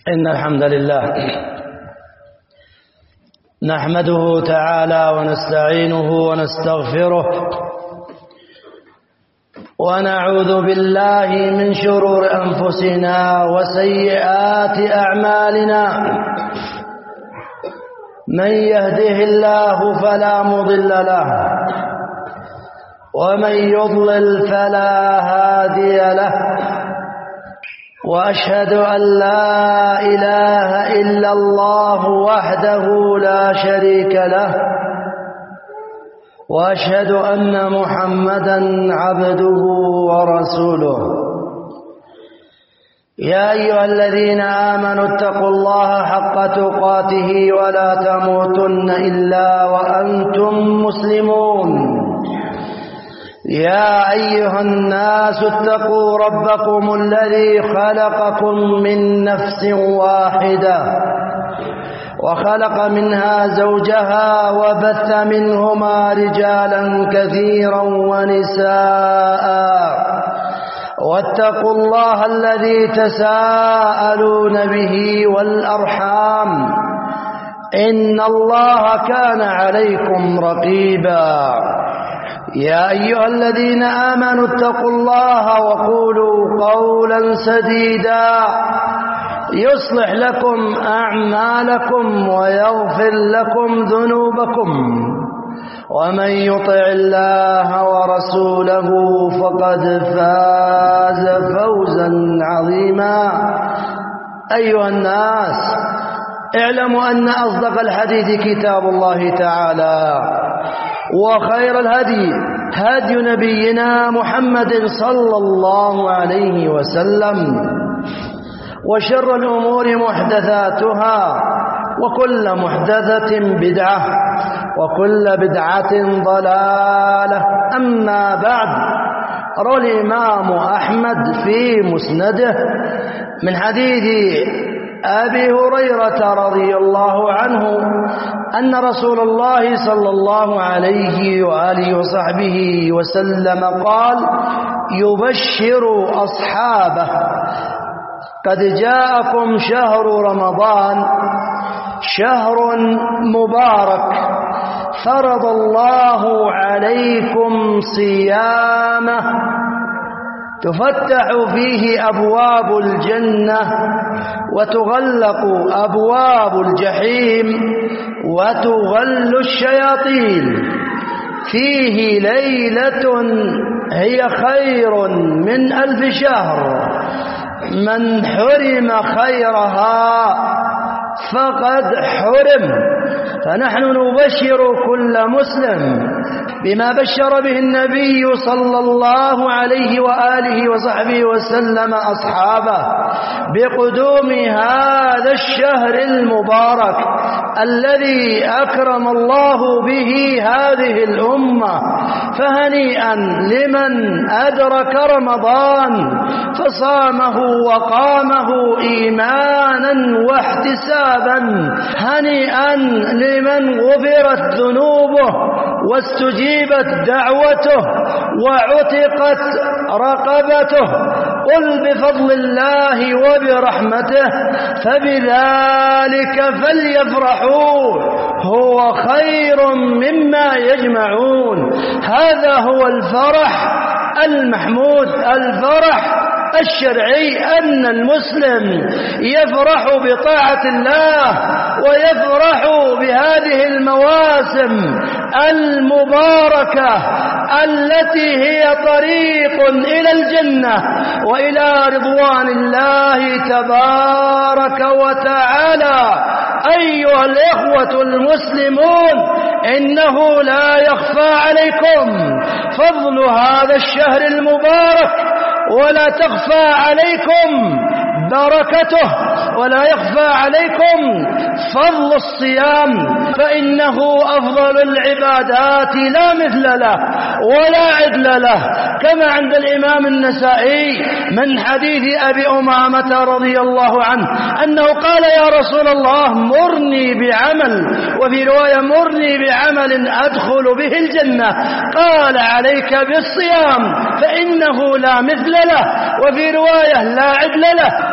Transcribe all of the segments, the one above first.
إن الحمد لله نحمده تعالى ونستعينه ونستغفره ونعوذ بالله من شرور أنفسنا وسيئات أعمالنا. من يهده الله فلا مضل له ومن يضلل فلا هادي له، وأشهد أن لا إله إلا الله وحده لا شريك له، وأشهد أن محمدا عبده ورسوله. يا أيها الذين آمنوا اتقوا الله حق تقاته ولا تموتن إلا وأنتم مسلمون. يا أيها الناس اتقوا ربكم الذي خلقكم من نفس واحدة وخلق منها زوجها وبث منهما رجالا كثيرا ونساء، واتقوا الله الذي تساءلون به والأرحام إن الله كان عليكم رقيبا. يا أيها الذين آمنوا اتقوا الله وقولوا قولا سديدا يصلح لكم أعمالكم ويغفر لكم ذنوبكم، ومن يطع الله ورسوله فقد فاز فوزا عظيما. أيها الناس، اعلموا أن أصدق الحديث كتاب الله تعالى، وخير الهدي هدي نبينا محمد صلى الله عليه وسلم، وشر الأمور محدثاتها، وكل محدثة بدعة، وكل بدعة ضلالة. أما بعد، روى الإمام أحمد في مسنده من حديث أبي هريرة رضي الله عنه أن رسول الله صلى الله عليه وآله وصحبه وسلم قال: يبشر أصحابه: قد جاءكم شهر رمضان، شهر مبارك، فرض الله عليكم صيامه، تفتح فيه أبواب الجنة وتغلق أبواب الجحيم وتغل الشياطين، فيه ليلة هي خير من 1000 شهر، من حرم خيرها فقد حرم. فنحن نبشر كل مسلم بما بشر به النبي صلى الله عليه وآله وصحبه وسلم أصحابه بقدوم هذا الشهر المبارك الذي أكرم الله به هذه الأمة. فهنيئا لمن أدرك رمضان فصامه وقامه إيمانا واحتسابا، هنيئا لمن غفرت ذنوبه واستجيبت دعوته وعتقت رقبته. قل بفضل الله وبرحمته فبذلك فليفرحوا هو خير مما يجمعون. هذا هو الفرح المحمود، الفرح الشرعي، أن المسلم يفرح بطاعة الله ويفرح بهذه المواسم المباركة التي هي طريق إلى الجنة وإلى رضوان الله تبارك وتعالى. أيها الإخوة المسلمون، إنه لا يخفى عليكم فضل هذا الشهر المبارك، ولا تخفى عليكم بركته، ولا يخفى عليكم فضل الصيام، فإنه أفضل العبادات لا مثل له ولا عدل له، كما عند الإمام النسائي من حديث أبي أمامة رضي الله عنه أنه قال: يا رسول الله مرني بعمل، وفي رواية مرني بعمل أدخل به الجنة. قال: عليك بالصيام فإنه لا مثل له، وفي رواية لا عدل له.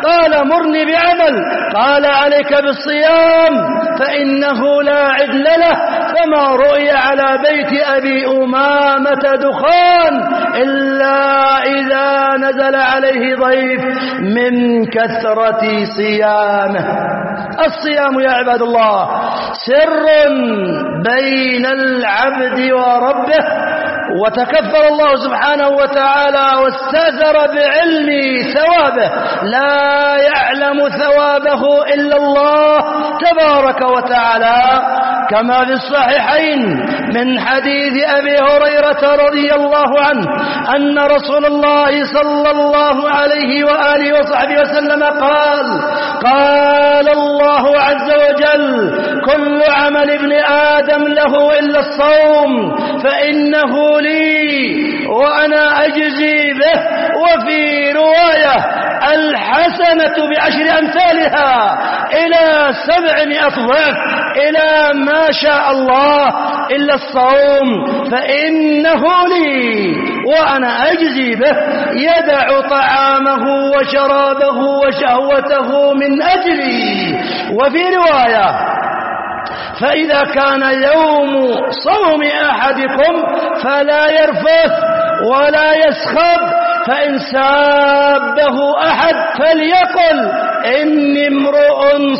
قال مرني بعمل، قال عليك بالصيام فإنه لا عدل له، فما رؤي على بيت أبي أمامة دخان إلا إذا نزل عليه ضيف من كثرة صيامه. الصيام يا عباد الله سر بين العبد وربه، وتكفل الله سبحانه وتعالى واستأثر بعلم ثوابه، لا يعلم ثوابه إلا الله تبارك وتعالى، كما في الصحيحين من حديث أبي هريرة رضي الله عنه أن رسول الله صلى الله عليه وآله وصحبه وسلم قال الله عز وجل: كل عمل ابن آدم له إلا الصوم فإنه لي وأنا أجزي به. وفي رواية: الحسنة بعشر أمثالها إلى 700 ضعف إلى ما شاء الله إلا الصوم فإنه لي وأنا أجزي به، يدع طعامه وشرابه وشهوته من أجلي. وفي رواية: فإذا كان يوم صوم أحدكم فلا يرفث ولا يسخب، فإن سابه أحد فليقل إني امرؤ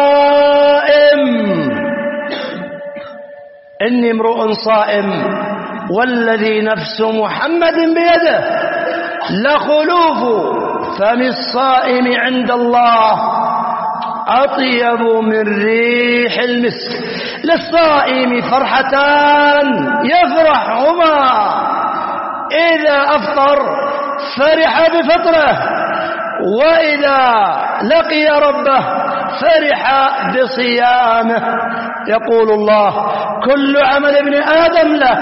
صائم، والذي نفس محمد بيده لخلوف فم الصائم عند الله أطيب من ريح المسك. للصائم فرحتان يفرحهما: إذا أفطر فرح بفطره، وإذا لقي ربه فرح بصيامه. يقول الله: كل عمل ابن آدم له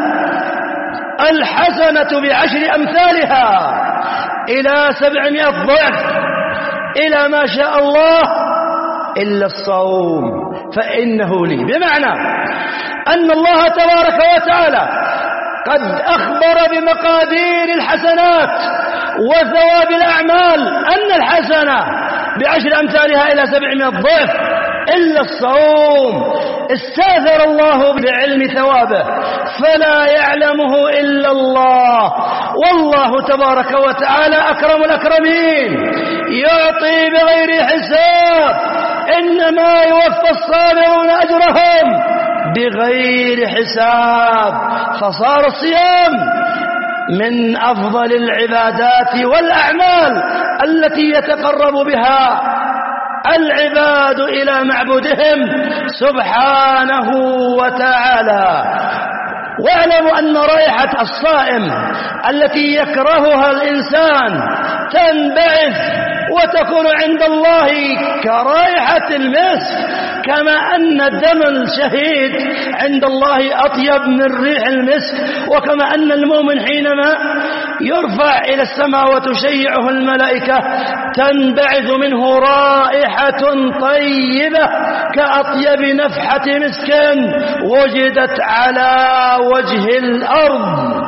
الحسنة بعشر أمثالها إلى 700 ضعف إلى ما شاء الله إلا الصوم فإنه لي. بمعنى أن الله تبارك وتعالى قد أخبر بمقادير الحسنات وثواب الأعمال أن الحسنة بعشر أمثالها إلى 700 ضعف إلا الصوم. استأثر الله بعلم ثوابه فلا يعلمه إلا الله، والله تبارك وتعالى أكرم الأكرمين، يعطي بغير حساب، إنما يوفى الصابرون أجرهم بغير حساب. فصار الصيام من أفضل العبادات والأعمال التي يتقرب بها العباد إلى معبودهم سبحانه وتعالى. واعلموا أن رائحة الصائم التي يكرهها الإنسان تنبعث وتكون عند الله كرائحة المسك، كما أن دم الشهيد عند الله أطيب من ريح المسك، وكما أن المؤمن حينما يرفع إلى السماء وتشيعه الملائكة تنبعث منه رائحة طيبة كأطيب نفحة مسك وجدت على وجه الأرض.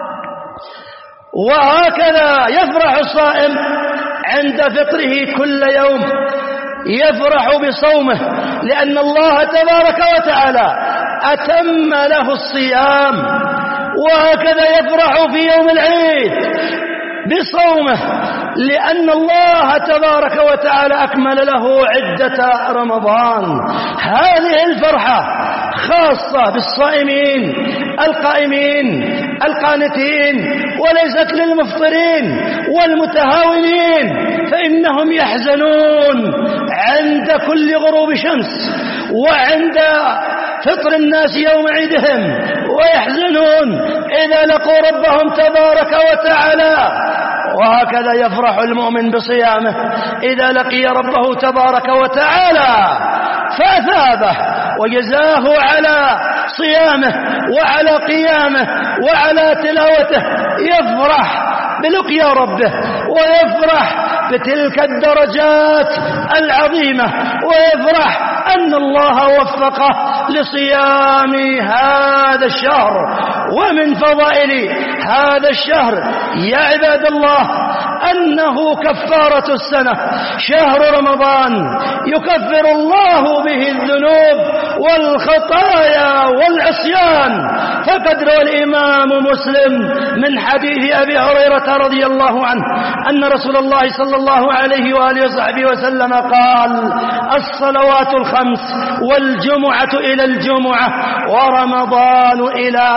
وهكذا يفرح الصائم عند فطره كل يوم، يفرح بصومه لأن الله تبارك وتعالى أتم له الصيام. وهكذا يفرح في يوم العيد بصومه لأن الله تبارك وتعالى أكمل له عدة رمضان. هذه الفرحة خاصة بالصائمين القائمين القانتين، وليست للمفطرين والمتهاونين، فإنهم يحزنون عند كل غروب شمس وعند فطر الناس يوم عيدهم، ويحزنون إذا لقوا ربهم تبارك وتعالى. وهكذا يفرح المؤمن بصيامه إذا لقي ربه تبارك وتعالى فأثابه وجزاه على صيامه وعلى قيامه وعلى تلاوته. يفرح بلقيا ربه ويفرح بتلك الدرجات العظيمة، ويفرح أن الله وفقه لصيام هذا الشهر. ومن فضائل هذا الشهر يا عباد الله أنه كفارة السنة. شهر رمضان يكفر الله به الذنوب والخطايا والعصيان. فقد روى الإمام مسلم من حديث أبي هريرة رضي الله عنه أن رسول الله صلى الله عليه وآله وصحبه وسلم قال: الصلوات الخمس والجمعة إلى الجمعة ورمضان إلى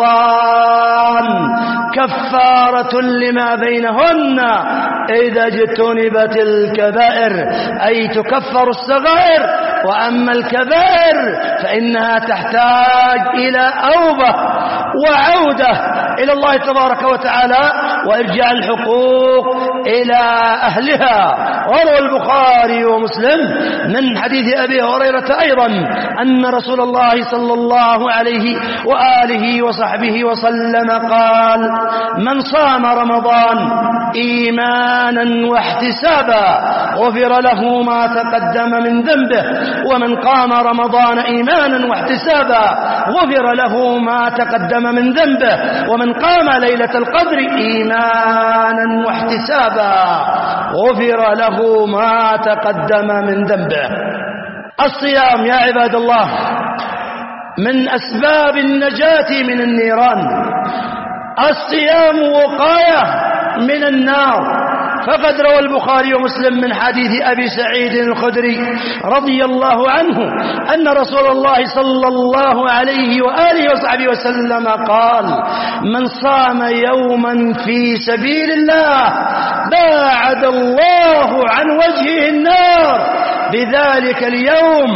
رمضان كفارة لما بينهن إذا اجتنبت الكبائر، أي تكفر الصغائر. وأما الكبائر فإنها تحتاج إلى أوبة وعودة إلى الله تبارك وتعالى وإرجاع الحقوق إلى أهلها. وروى البخاري ومسلم من حديث أبي هريرة أيضا أن رسول الله صلى الله عليه وآله وصحبه وسلم قال: من صام رمضان إيمانا واحتسابا غفر له ما تقدم من ذنبه، ومن قام رمضان إيمانا واحتسابا غفر له ما تقدم من ذنبه، ومن قام ليلة القدر إيمانا واحتسابا غفر له ما تقدم من ذنبه. الصيام يا عباد الله من أسباب النجاة من النيران. الصيام وقاية من النار. فقد روى البخاري ومسلم من حديث أبي سعيد الخدري رضي الله عنه أن رسول الله صلى الله عليه وآله وصحبه وسلم قال: من صام يوما في سبيل الله باعد الله عن وجهه النار بذلك اليوم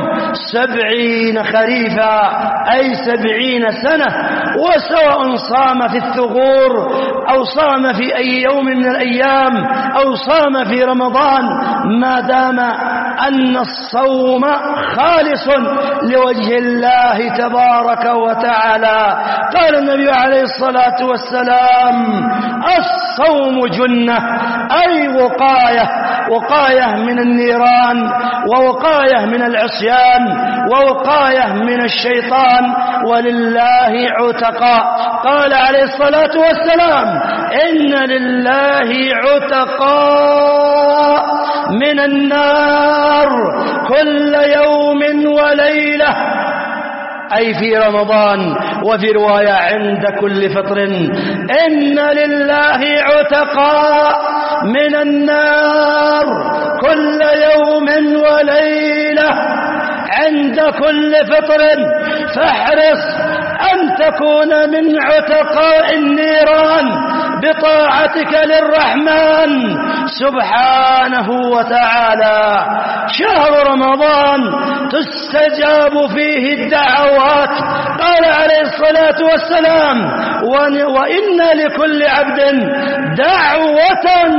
70 خريفا، أي 70 سنة. وسواء صام في الثغور أو صام في أي يوم من الأيام أو صام في رمضان، ما دام أن الصوم خالص لوجه الله تبارك وتعالى. قال النبي عليه الصلاة والسلام: الصوم جنة، أي وقاية من النيران، ووقاية من العصيان، ووقاية من الشيطان، ولله عتقاء. قال عليه الصلاة والسلام: إن لله عتقاء من النار كل يوم وليلة، أي في رمضان. وفي رواية عند كل فطر: إن لله عتقاء من النار كل يوم وليلة عند كل فطر. فاحرص أن تكون من عتقاء النيران بطاعتك للرحمن سبحانه وتعالى. شهر رمضان تستجاب فيه الدعوات. قال عليه الصلاة والسلام: وإن لكل عبد دعوة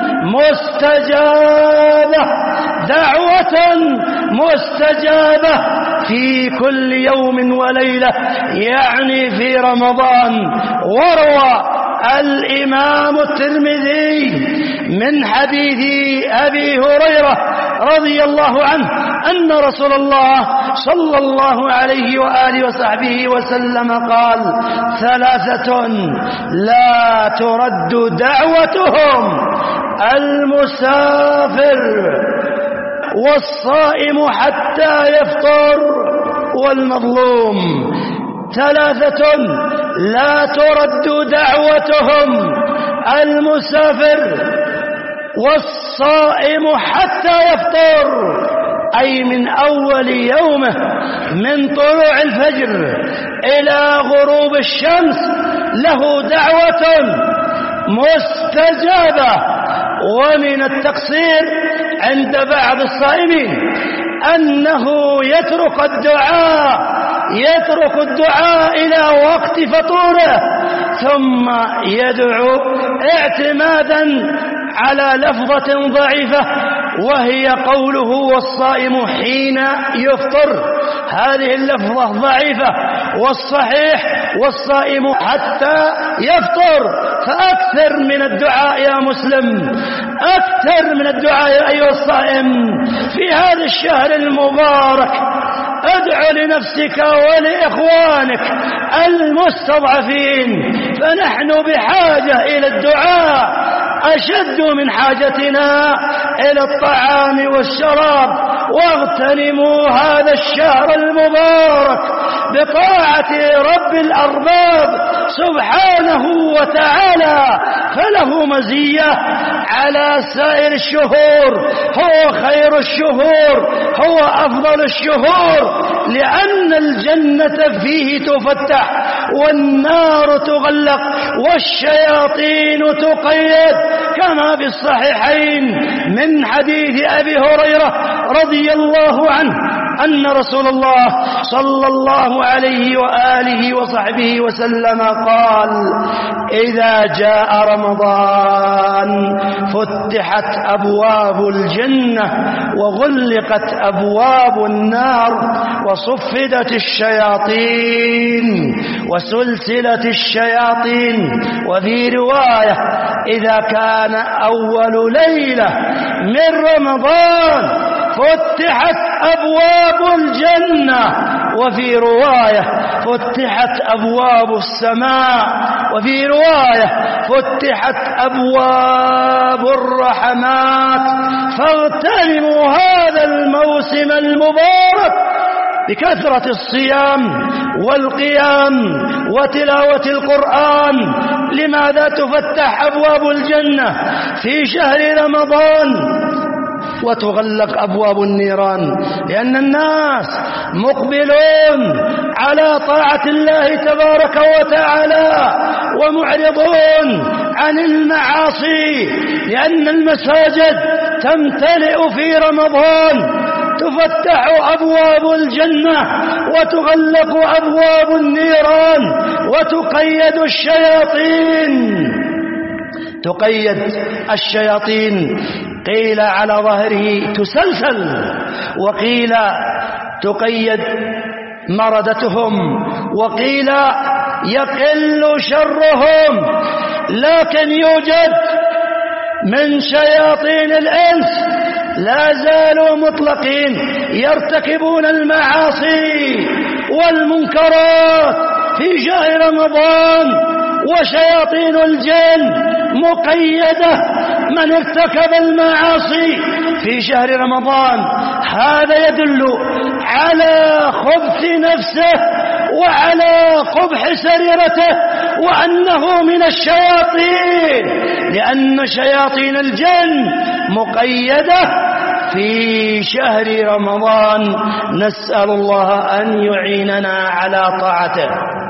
مستجابة في كل يوم وليلة، يعني في رمضان. وروى الإمام الترمذي من حديث أبي هريرة رضي الله عنه أن رسول الله صلى الله عليه وآله وصحبه وسلم قال: 3 لا ترد دعوتهم: المسافر والصائم حتى يفطر والمظلوم. 3 لا ترد دعوتهم: المسافر والصائم حتى يفطر، أي من أول يومه من طلوع الفجر إلى غروب الشمس له دعوة مستجابة. ومن التقصير عند بعض الصائمين أنه يترك الدعاء إلى وقت فطوره ثم يدعو اعتمادا على لفظة ضعيفة، وهي قوله: والصائم حين يفطر. هذه اللفظة ضعيفة، والصحيح: والصائم حتى يفطر. فأكثر من الدعاء يا مسلم، أكثر من الدعاء يا أيها الصائم في هذا الشهر المبارك. ادع لنفسك ولإخوانك المستضعفين، فنحن بحاجة إلى الدعاء أشد من حاجتنا إلى الطعام والشراب. واغتنموا هذا الشهر المبارك بطاعة رب الأرباب سبحانه وتعالى، فله مزية على سائر الشهور، هو خير الشهور، هو أفضل الشهور، لأن الجنة فيه تفتح والنار تغلق والشياطين تقيد، كما في الصحيحين من حديث أبي هريرة رضي الله عنه أن رسول الله صلى الله عليه وآله وصحبه وسلم قال: إذا جاء رمضان فتحت أبواب الجنة وغلقت أبواب النار وصفدت الشياطين وسلسلت الشياطين. وفي رواية: إذا كان أول ليلة من رمضان فتحت أبواب الجنة. وفي رواية: فتحت أبواب السماء. وفي رواية: فتحت أبواب الرحمات. فاغتنموا هذا الموسم المبارك بكثرة الصيام والقيام وتلاوة القرآن. لماذا تفتح أبواب الجنة في شهر رمضان وتغلق أبواب النيران؟ لأن الناس مقبلون على طاعة الله تبارك وتعالى ومعرضون عن المعاصي، لأن المساجد تمتلئ في رمضان. تفتح أبواب الجنة وتغلق أبواب النيران وتقيد الشياطين. تقيد الشياطين، قيل على ظهره تسلسل، وقيل تقيد مردتهم، وقيل يقل شرهم. لكن يوجد من شياطين الإنس لا زالوا مطلقين يرتكبون المعاصي والمنكرات في شهر رمضان، وشياطين الجن مقيدة. من ارتكب المعاصي في شهر رمضان هذا يدل على خبث نفسه وعلى قبح سريرته وأنه من الشياطين، لأن شياطين الجن مقيدة في شهر رمضان. نسأل الله أن يعيننا على طاعته.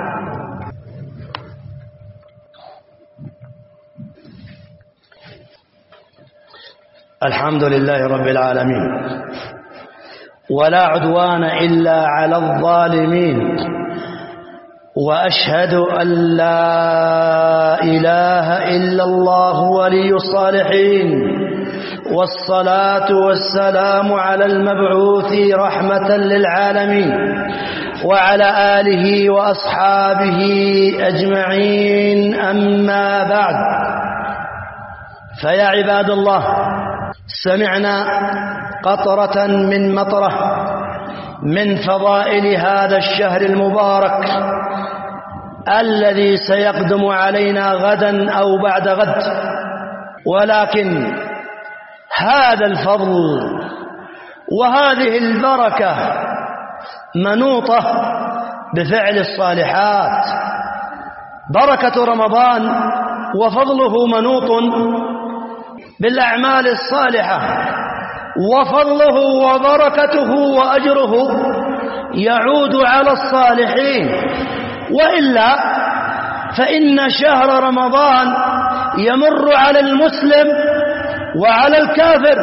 الحمد لله رب العالمين، ولا عدوان إلا على الظالمين، وأشهد أن لا إله إلا الله ولي الصالحين، والصلاة والسلام على المبعوث رحمة للعالمين وعلى آله وأصحابه أجمعين. أما بعد، فيا عباد الله، سمعنا قطرة من مطرة من فضائل هذا الشهر المبارك الذي سيقدم علينا غدا أو بعد غد، ولكن هذا الفضل وهذه البركة منوطة بفعل الصالحات. بركة رمضان وفضله منوط بالأعمال الصالحة، وفضله وبركته وأجره يعود على الصالحين، وإلا فإن شهر رمضان يمر على المسلم وعلى الكافر،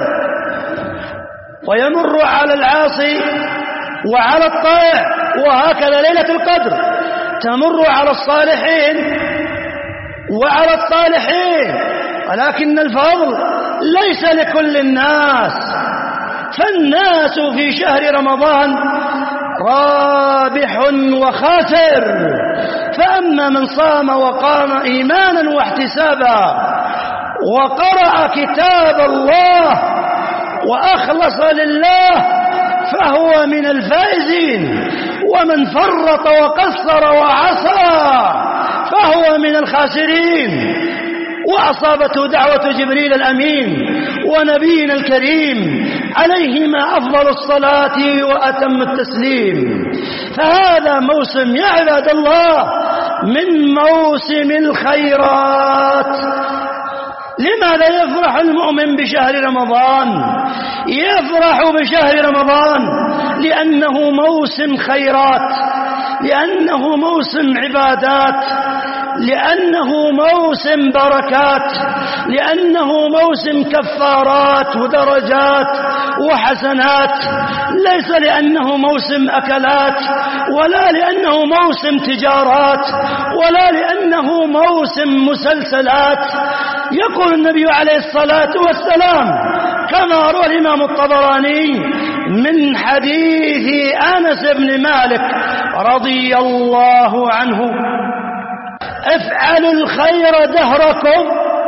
ويمر على العاصي وعلى الطائع، وهكذا ليلة القدر تمر على الصالحين وعلى الطالحين، ولكن الفضل ليس لكل الناس. فالناس في شهر رمضان رابح وخاسر، فأما من صام وقام إيمانا واحتسابا وقرأ كتاب الله وأخلص لله فهو من الفائزين، ومن فرط وقصر وعصى فهو من الخاسرين. وأصابته دعوة جبريل الأمين ونبينا الكريم عليهما أفضل الصلاة وأتم التسليم. فهذا موسم يا عباد الله من موسم الخيرات. لماذا يفرح المؤمن بشهر رمضان؟ يفرح بشهر رمضان لأنه موسم خيرات، لأنه موسم عبادات، لأنه موسم بركات، لأنه موسم كفارات ودرجات وحسنات، ليس لأنه موسم أكلات، ولا لأنه موسم تجارات، ولا لأنه موسم مسلسلات. يقول النبي عليه الصلاة والسلام كما روى الإمام الطبراني من حديث أنس بن مالك رضي الله عنه: افعلوا الخير دهركم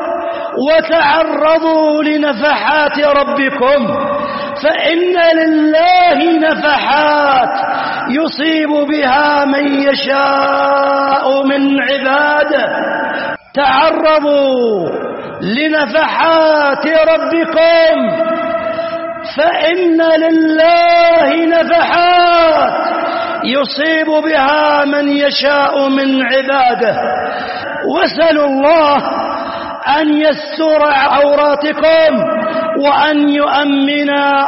وتعرضوا لنفحات ربكم، فإن لله نفحات يصيب بها من يشاء من عباده. تعرضوا لنفحات ربكم فإن لله نفحات يصيب بها من يشاء من عباده. واسألوا الله أن يستر عوراتكم وأن يؤمن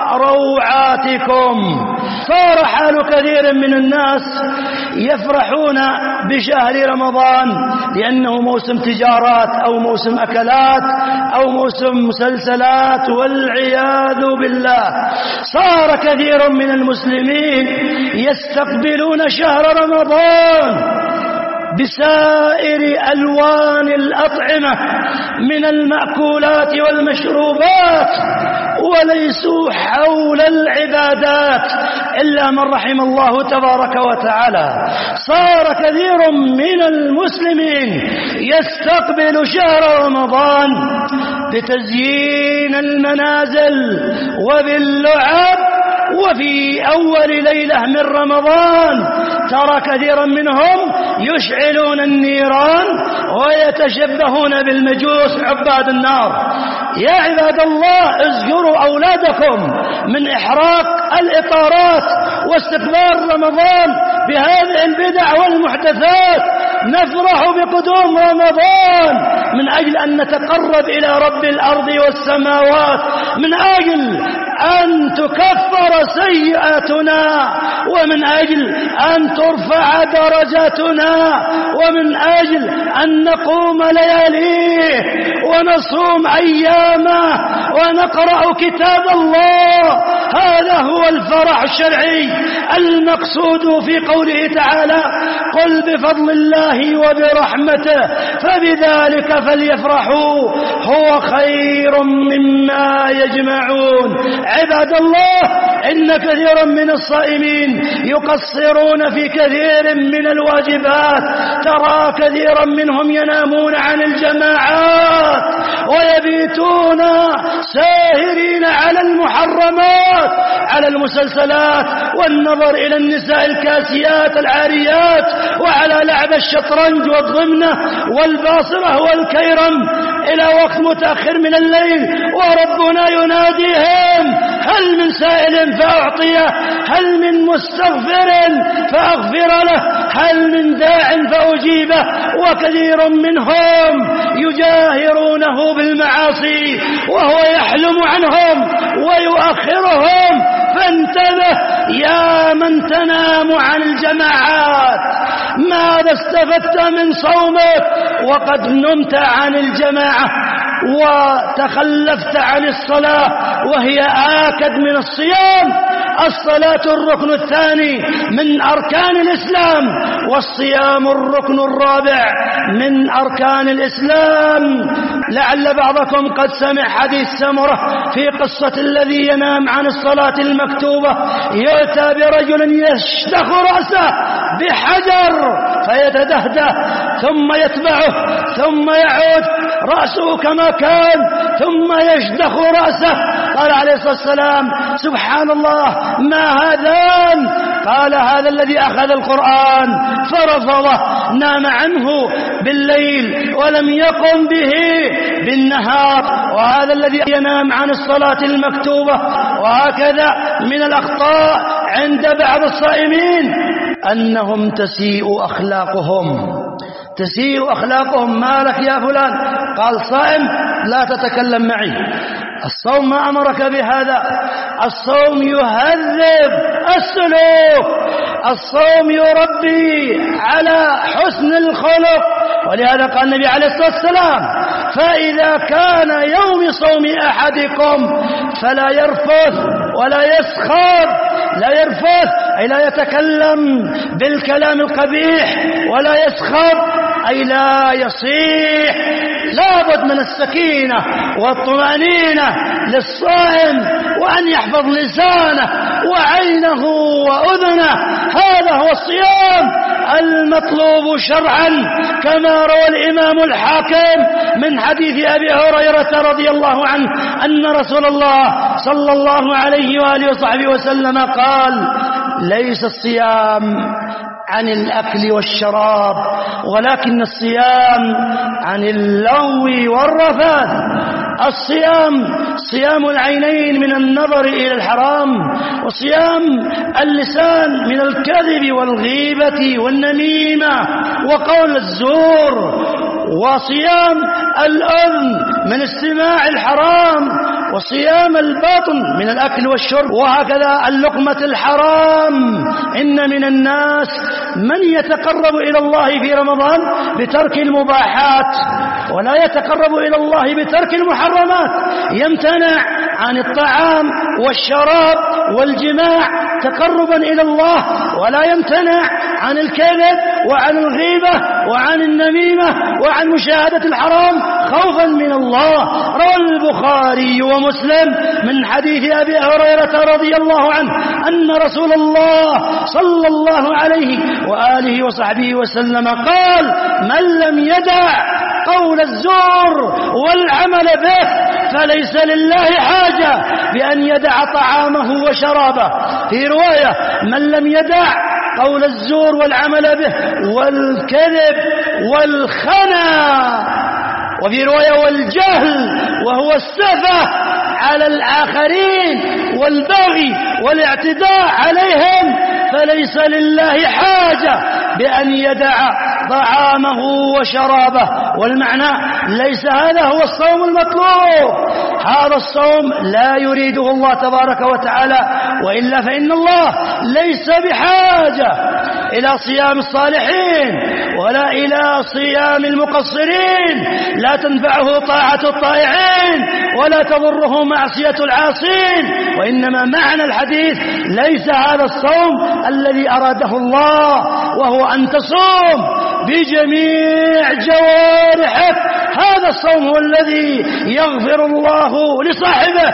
روعاتكم. صار حال كثير من الناس يفرحون بشهر رمضان لأنه موسم تجارات أو موسم أكلات أو موسم مسلسلات، والعياذ بالله. صار كثير من المسلمين يستقبلون شهر رمضان بسائر ألوان الأطعمة من المأكولات والمشروبات، وليسوا حول العبادات إلا من رحم الله تبارك وتعالى. صار كثير من المسلمين يستقبل شهر رمضان بتزيين المنازل وباللعب، وفي أول ليلة من رمضان ترى كثيرا منهم يشعلون النيران ويتشبهون بالمجوس عباد النار. يا عباد الله ازجروا أولادكم من إحراق الإطارات واستقبال رمضان بهذه البدع والمحدثات. نفرح بقدوم رمضان من أجل أن نتقرب إلى رب الأرض والسماوات، من أجل أن تكفر سيئاتنا، ومن أجل أن ترفع درجاتنا، ومن أجل أن نقوم لياليه ونصوم أيامه ونقرأ كتاب الله. هذا هو الفرح الشرعي المقصود في قوله تعالى: قل بفضل الله وبرحمته فبذلك فليفرحوا هو خير مما يجمعون. عباد الله، إن كثيرا من الصائمين يقصرون في كثير من الواجبات. ترى كثيرا منهم ينامون عن الجماعات ويبيتون ساهرين على المحرمات، على المسلسلات والنظر إلى النساء الكاسيات العاريات، وعلى لعب الشطرنج والضمنة والباصرة والكيرم إلى وقت متأخر من الليل، وربنا يناديهم: هل من سائل فأعطيه، هل من مستغفر فأغفر له، هل من داع فأجيبه. وكثير منهم يجاهرونه بالمعاصي وهو يحلم عنهم ويؤخرهم. فانتبه يا من تنام عن الجماعات، ماذا استفدت من صومك وقد نمت عن الجماعة وتخلفت عن الصلاة وهي آكد من الصيام؟ الصلاة الركن الثاني من أركان الإسلام، والصيام الركن الرابع من أركان الإسلام. لعل بعضكم قد سمع حديث سمرة في قصة الذي ينام عن الصلاة المكتوبة. يؤتى برجل يشتخ رأسه بحجر فيتدهده ثم يتبعه ثم يعود رأسه كما كان ثم يشدخ رأسه. قال عليه الصلاة والسلام: سبحان الله، ما هذان؟ قال هذا الذي أخذ القرآن فرفضه، نام عنه بالليل ولم يقم به بالنهار، وهذا الذي ينام عن الصلاة المكتوبة. وهكذا من الأخطاء عند بعض الصائمين أنهم تسيء أخلاقهم. ما لك يا فلان؟ قال صائم لا تتكلم معي. الصوم ما أمرك بهذا. الصوم يهذب السلوك، الصوم يربي على حسن الخلق. ولهذا قال النبي عليه الصلاة والسلام: فإذا كان يوم صوم أحدكم فلا يرفث ولا يسخر. لا يرفث أي لا يتكلم بالكلام القبيح، ولا يسخر أي لا يصيح. لابد من السكينة والطمأنينة للصائم، وأن يحفظ لسانه وعينه وأذنه. هذا هو الصيام المطلوب شرعا، كما روى الإمام الحاكم من حديث أبي هريرة رضي الله عنه أن رسول الله صلى الله عليه وآله وصحبه وسلم قال: ليس الصيام عن الأكل والشراب، ولكن الصيام عن اللغو والرفث. الصيام صيام العينين من النظر إلى الحرام، وصيام اللسان من الكذب والغيبة والنميمة وقول الزور، وصيام الأذن من استماع الحرام، وصيام البطن من الأكل والشرب. وهكذا اللقمة الحرام. إن من الناس من يتقرب إلى الله في رمضان بترك المباحات، ولا يتقرب إلى الله بترك المحرمات. يمتنع عن الطعام والشراب والجماع تقربا إلى الله، ولا يمتنع عن الكذب وعن الغيبة وعن النميمة وعن مشاهدة الحرام خوفا من الله. روى البخاري ومسلم من حديث أبي هريرة رضي الله عنه أن رسول الله صلى الله عليه وآله وصحبه وسلم قال: من لم يدع قول الزور والعمل به فليس لله حاجة بأن يدع طعامه وشرابه. في رواية: من لم يدع قول الزور والعمل به والكذب والخنا. وفي رواية: والجهل وهو السفه على الآخرين والبغي والاعتداء عليهم فليس لله حاجة بأن يدع طعامه وشرابه. والمعنى: ليس هذا هو الصوم المطلوب. هذا الصوم لا يريده الله تبارك وتعالى، وإلا فإن الله ليس بحاجة إلى صيام الصالحين ولا إلى صيام المقصرين. لا تنفعه طاعة الطائعين ولا تضره معصية العاصين. وإنما معنى الحديث: ليس هذا الصوم الذي أراده الله، وهو أن تصوم بجميع جوارحك. هذا الصوم هو الذي يغفر الله لصاحبه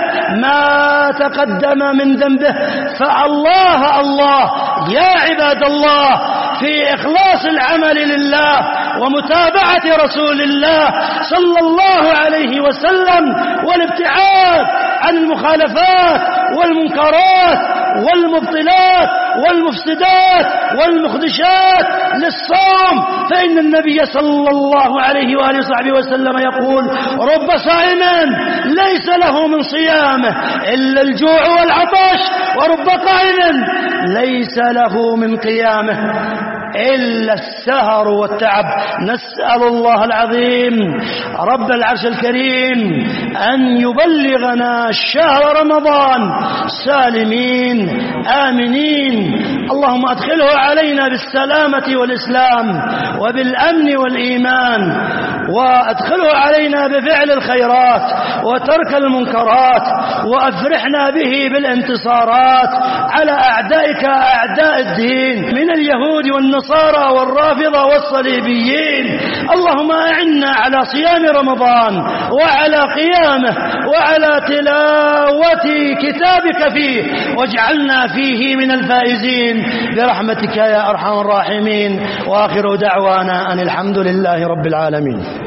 ما تقدم من ذنبه. فالله الله يا عباد الله في إخلاص العمل لله ومتابعة رسول الله صلى الله عليه وسلم، والابتعاد عن المخالفات والمنكرات والمبطلات والمفسدات والمخدشات للصوم. فإن النبي صلى الله عليه وآله وصحبه وسلم يقول: رب صائم ليس له من صيامه إلا الجوع والعطش، ورب قائم ليس له من قيامه إلا السهر والتعب. نسأل الله العظيم رب العرش الكريم أن يبلغنا شهر رمضان سالمين آمنين. اللهم أدخله علينا بالسلامة والإسلام وبالأمن والإيمان، وأدخله علينا بفعل الخيرات وترك المنكرات، وأفرحنا به بالانتصارات على أعدائك أعداء الدين من اليهود والنصارى والرافضة والصليبيين. اللهم أعنا على صيام رمضان وعلى قيامه وعلى تلاوة كتابك فيه، واجعلنا فيه من الفائزين برحمتك يا أرحم الراحمين. وآخر دعوانا أن الحمد لله رب العالمين.